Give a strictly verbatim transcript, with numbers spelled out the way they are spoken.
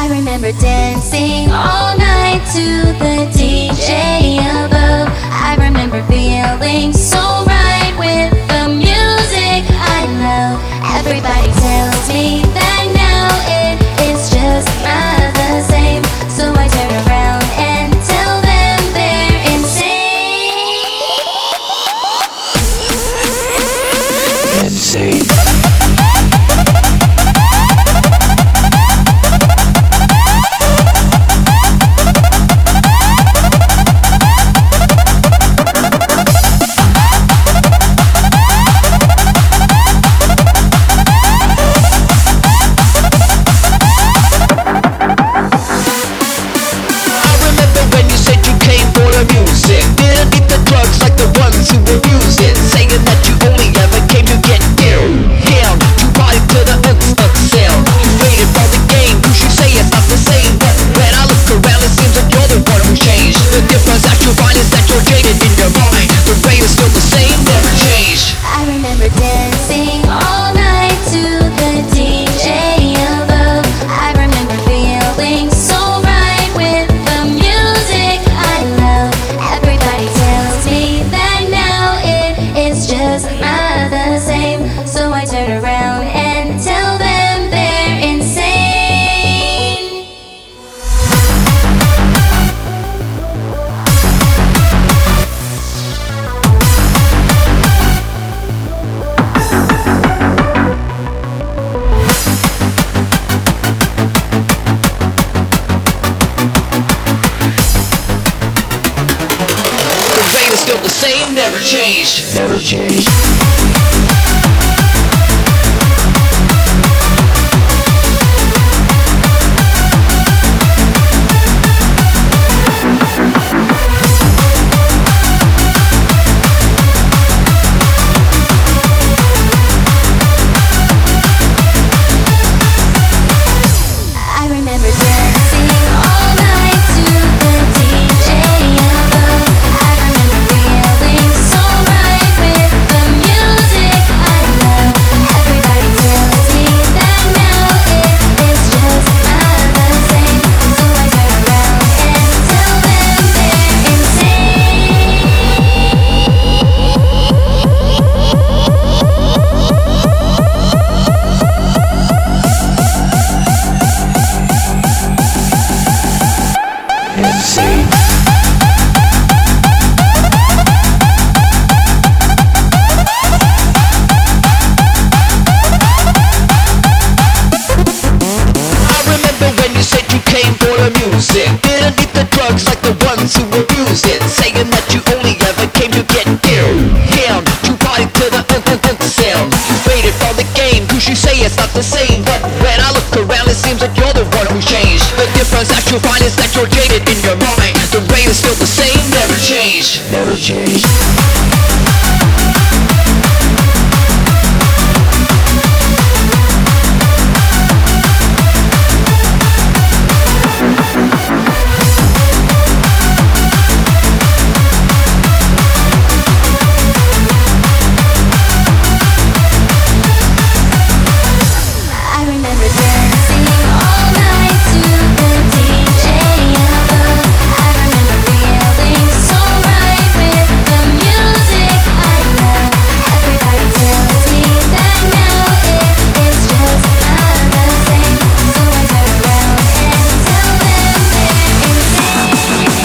I remember dancing all night to the D J above. I remember feeling so right with the music I love. Everybody tells me that now it is just not the same, so I turn around and tell them they're insane. Insane. Still the same, never changed. Never changed. I remember dancing all night to the D J above. I remember feeling so right with the music I love. Everybody tells me that now it is just not the same, so I turn around and tell them they're Insane. Music. Didn't need the drugs like the ones who abuse it, saying that you only ever came to get ill. Him, to party to the uh, uh, uh, sound. Faded from the game, cause you say it's not the same, but when I look around it seems like you're the one who changed. The difference that you'll find is that you're jaded in your mind. The rate is still the same, never changed. Never changed.